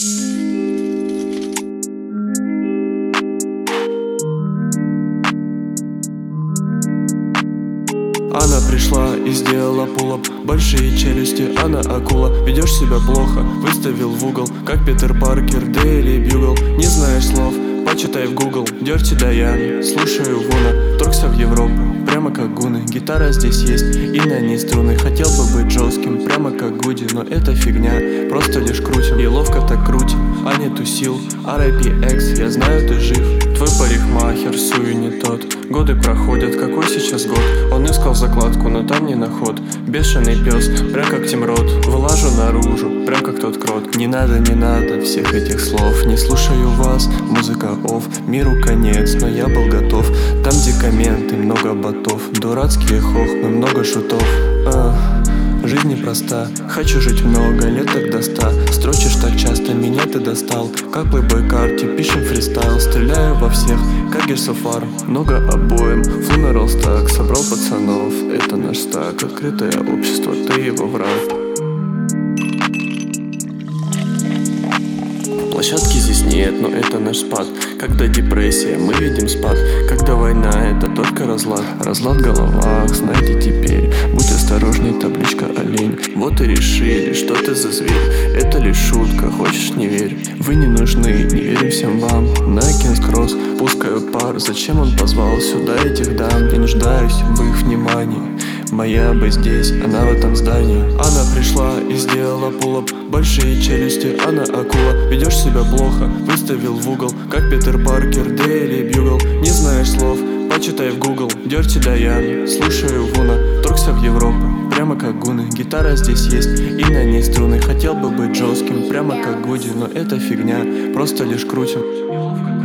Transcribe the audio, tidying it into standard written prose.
Она пришла и сделала пулап, большие челюсти, она акула. Ведешь себя плохо, выставил в угол, как Питер Паркер, Daily Bugle. Не знаешь слов, почитай в Google. Dirty Diana, слушаю Вуна. Торгся в Европу, прямо как гуны. Гитара здесь есть и на ней струны. Хотел бы быть жестким, прямо как Гуди, но это фигня, просто лишь крутим. И ловко так крутим, а нету сил. R.I.P.X, я знаю, ты жив. Твой парикмахер, сую не тот. Годы проходят, какой сейчас год? Он искал закладку, но там не наход. Бешеный пес, прям как Тимрот. Вылажу наружу, прям как тот крот. Не надо всех этих слов. Не слушаю вас, музыка офф. Миру конец, но я был готов. Там где комменты, много ботов. Дурацкие хохмы, много шутов. Жизнь непроста, хочу жить много лет, так до 100. Строчишь так часто, меня ты достал. Как плейбой карте, пишем фристайл. Стреляю во всех, как Gears of War. Много обоим, funeral stack. Собрал пацанов, это наш стак. Открытое общество, ты его враг. Площадки здесь нет, но это наш спад. Когда депрессия, мы видим спад. Когда война, это только разлад. Разлад в головах, знаете теперь. Будь осторожней, табличка олень. Вот и решили, что ты за зверь. Это лишь шутка, хочешь не верь. Вы не нужны, не верим всем вам. На Кингс-Кросс пускаю пар. Зачем он позвал сюда этих дам? Не нуждаюсь в их внимании. Моя бы здесь, она в этом здании. Она пришла и сделала пулап, большие челюсти, она акула. Ведешь себя плохо, выставил в угол, как Питер Паркер, Daily Bugle. Не знаешь слов, почитай в Google. Dirty Diana, слушаю Вуна. Торгся в Европу, прямо как гуны. Гитара здесь есть и на ней струны. Хотел бы быть жестким, прямо как Гуди, но это фигня, просто лишь крутим.